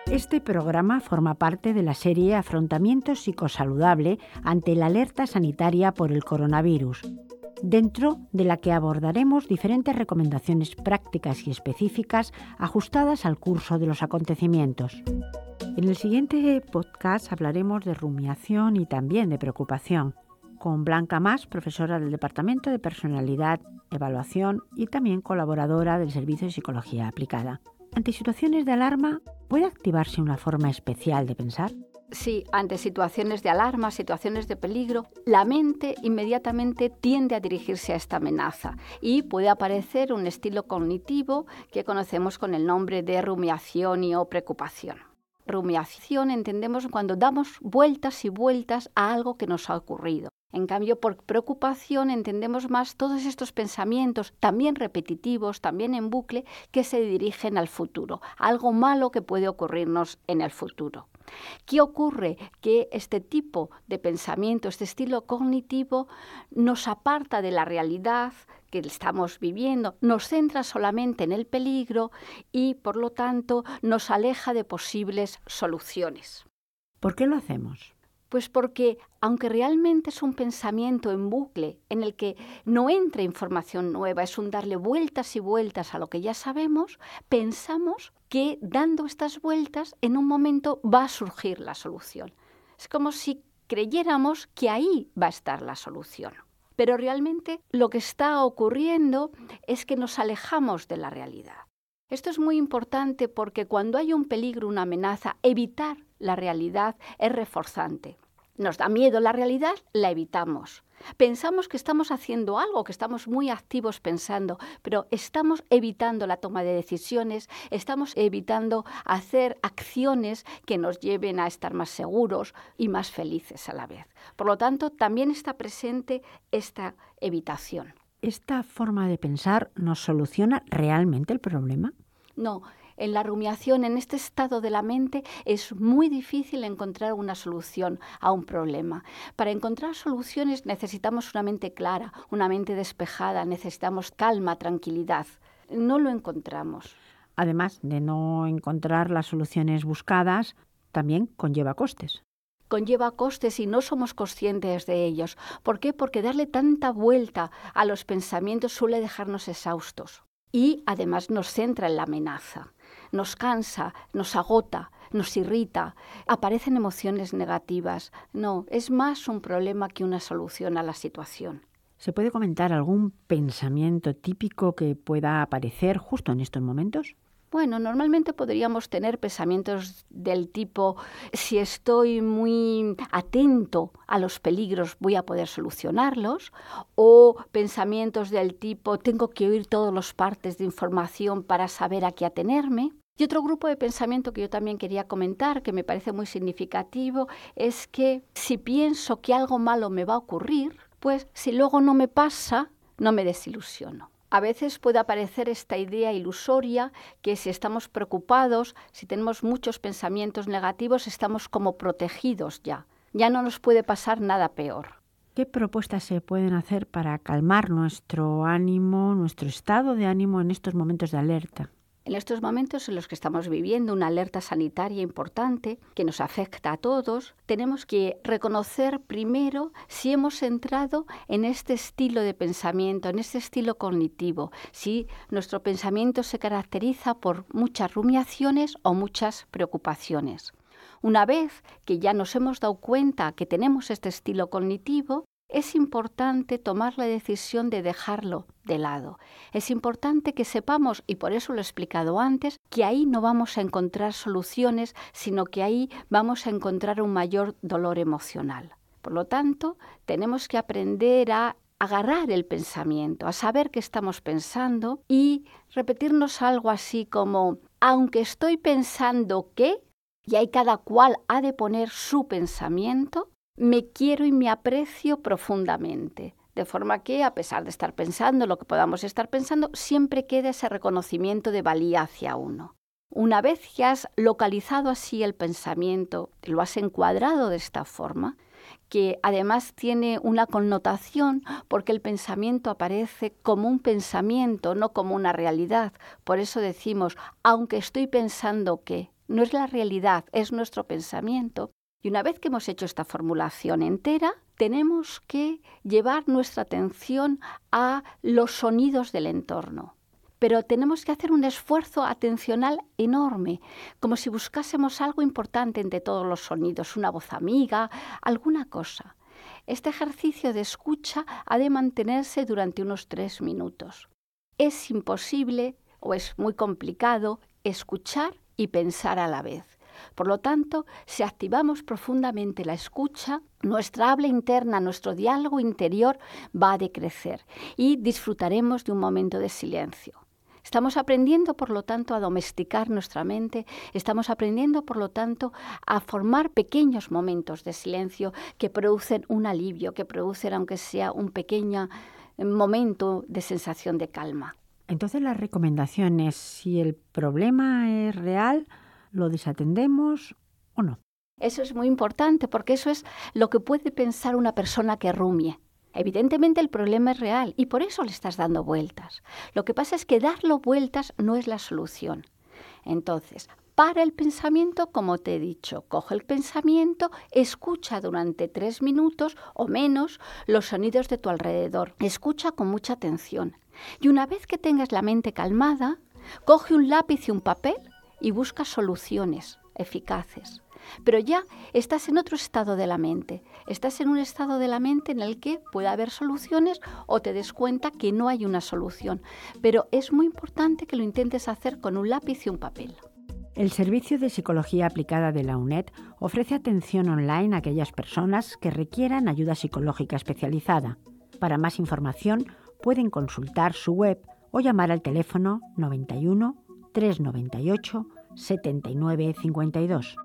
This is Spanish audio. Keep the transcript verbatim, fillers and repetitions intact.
Este programa forma parte de la serie Afrontamiento psicosaludable ante la alerta sanitaria por el coronavirus, dentro de la que abordaremos diferentes recomendaciones prácticas y específicas ajustadas al curso de los acontecimientos. En el siguiente podcast hablaremos de rumiación y también de preocupación, con Blanca Mas, profesora del Departamento de Personalidad, Evaluación y también colaboradora del Servicio de Psicología Aplicada. Ante situaciones de alarma, ¿puede activarse una forma especial de pensar? Sí, ante situaciones de alarma, situaciones de peligro, la mente inmediatamente tiende a dirigirse a esta amenaza y puede aparecer un estilo cognitivo que conocemos con el nombre de rumiación y o preocupación. Rumiación entendemos cuando damos vueltas y vueltas a algo que nos ha ocurrido. En cambio, por preocupación entendemos más todos estos pensamientos, también repetitivos, también en bucle, que se dirigen al futuro, algo malo que puede ocurrirnos en el futuro. ¿Qué ocurre? Que este tipo de pensamiento, este estilo cognitivo, nos aparta de la realidad que estamos viviendo, nos centra solamente en el peligro y, por lo tanto, nos aleja de posibles soluciones. ¿Por qué lo hacemos? Pues porque, aunque realmente es un pensamiento en bucle en el que no entra información nueva, es un darle vueltas y vueltas a lo que ya sabemos, pensamos que dando estas vueltas en un momento va a surgir la solución. Es como si creyéramos que ahí va a estar la solución. Pero realmente lo que está ocurriendo es que nos alejamos de la realidad. Esto es muy importante porque cuando hay un peligro, una amenaza, evitar la realidad es reforzante. Nos da miedo la realidad, la evitamos. Pensamos que estamos haciendo algo, que estamos muy activos pensando, pero estamos evitando la toma de decisiones, estamos evitando hacer acciones que nos lleven a estar más seguros y más felices a la vez. Por lo tanto, también está presente esta evitación. ¿Esta forma de pensar nos soluciona realmente el problema? No. En la rumiación, en este estado de la mente, es muy difícil encontrar una solución a un problema. Para encontrar soluciones necesitamos una mente clara, una mente despejada, necesitamos calma, tranquilidad. No lo encontramos. Además de no encontrar las soluciones buscadas, también conlleva costes. Conlleva costes y no somos conscientes de ellos. ¿Por qué? Porque darle tanta vuelta a los pensamientos suele dejarnos exhaustos. Y además nos centra en la amenaza. Nos cansa, nos agota, nos irrita, aparecen emociones negativas. No, es más un problema que una solución a la situación. ¿Se puede comentar algún pensamiento típico que pueda aparecer justo en estos momentos? Bueno, normalmente podríamos tener pensamientos del tipo, si estoy muy atento a los peligros voy a poder solucionarlos, o pensamientos del tipo, tengo que oír todas las partes de información para saber a qué atenerme. Y otro grupo de pensamiento que yo también quería comentar, que me parece muy significativo, es que si pienso que algo malo me va a ocurrir, pues si luego no me pasa, no me desilusiono. A veces puede aparecer esta idea ilusoria que si estamos preocupados, si tenemos muchos pensamientos negativos, estamos como protegidos ya. Ya no nos puede pasar nada peor. ¿Qué propuestas se pueden hacer para calmar nuestro ánimo, nuestro estado de ánimo en estos momentos de alerta? En estos momentos en los que estamos viviendo una alerta sanitaria importante que nos afecta a todos, tenemos que reconocer primero si hemos entrado en este estilo de pensamiento, en este estilo cognitivo, si nuestro pensamiento se caracteriza por muchas rumiaciones o muchas preocupaciones. Una vez que ya nos hemos dado cuenta que tenemos este estilo cognitivo, es importante tomar la decisión de dejarlo de lado. Es importante que sepamos, y por eso lo he explicado antes, que ahí no vamos a encontrar soluciones, sino que ahí vamos a encontrar un mayor dolor emocional. Por lo tanto, tenemos que aprender a agarrar el pensamiento, a saber qué estamos pensando y repetirnos algo así como, aunque estoy pensando que, y ahí cada cual ha de poner su pensamiento, me quiero y me aprecio profundamente, de forma que, a pesar de estar pensando lo que podamos estar pensando, siempre queda ese reconocimiento de valía hacia uno. Una vez que has localizado así el pensamiento, lo has encuadrado de esta forma, que además tiene una connotación porque el pensamiento aparece como un pensamiento, no como una realidad. Por eso decimos, aunque estoy pensando que, no es la realidad, es nuestro pensamiento. Y una vez que hemos hecho esta formulación entera, tenemos que llevar nuestra atención a los sonidos del entorno. Pero tenemos que hacer un esfuerzo atencional enorme, como si buscásemos algo importante entre todos los sonidos, una voz amiga, alguna cosa. Este ejercicio de escucha ha de mantenerse durante unos tres minutos. Es imposible o es muy complicado escuchar y pensar a la vez. Por lo tanto, si activamos profundamente la escucha, nuestra habla interna, nuestro diálogo interior va a decrecer y disfrutaremos de un momento de silencio. Estamos aprendiendo, por lo tanto, a domesticar nuestra mente, estamos aprendiendo, por lo tanto, a formar pequeños momentos de silencio que producen un alivio, que producen, aunque sea un pequeño momento de sensación de calma. Entonces, la recomendación es, si el problema es real, ¿lo desatendemos o no? Eso es muy importante, porque eso es lo que puede pensar una persona que rumie. Evidentemente el problema es real y por eso le estás dando vueltas. Lo que pasa es que darlo vueltas no es la solución. Entonces, para el pensamiento, como te he dicho, coge el pensamiento, escucha durante tres minutos o menos los sonidos de tu alrededor. Escucha con mucha atención. Y una vez que tengas la mente calmada, coge un lápiz y un papel y busca soluciones eficaces. Pero ya estás en otro estado de la mente. Estás en un estado de la mente en el que puede haber soluciones o te des cuenta que no hay una solución. Pero es muy importante que lo intentes hacer con un lápiz y un papel. El Servicio de Psicología Aplicada de la UNED ofrece atención online a aquellas personas que requieran ayuda psicológica especializada. Para más información pueden consultar su web o llamar al teléfono noventa y uno, trescientos noventa y ocho, setenta y nueve cincuenta y dos.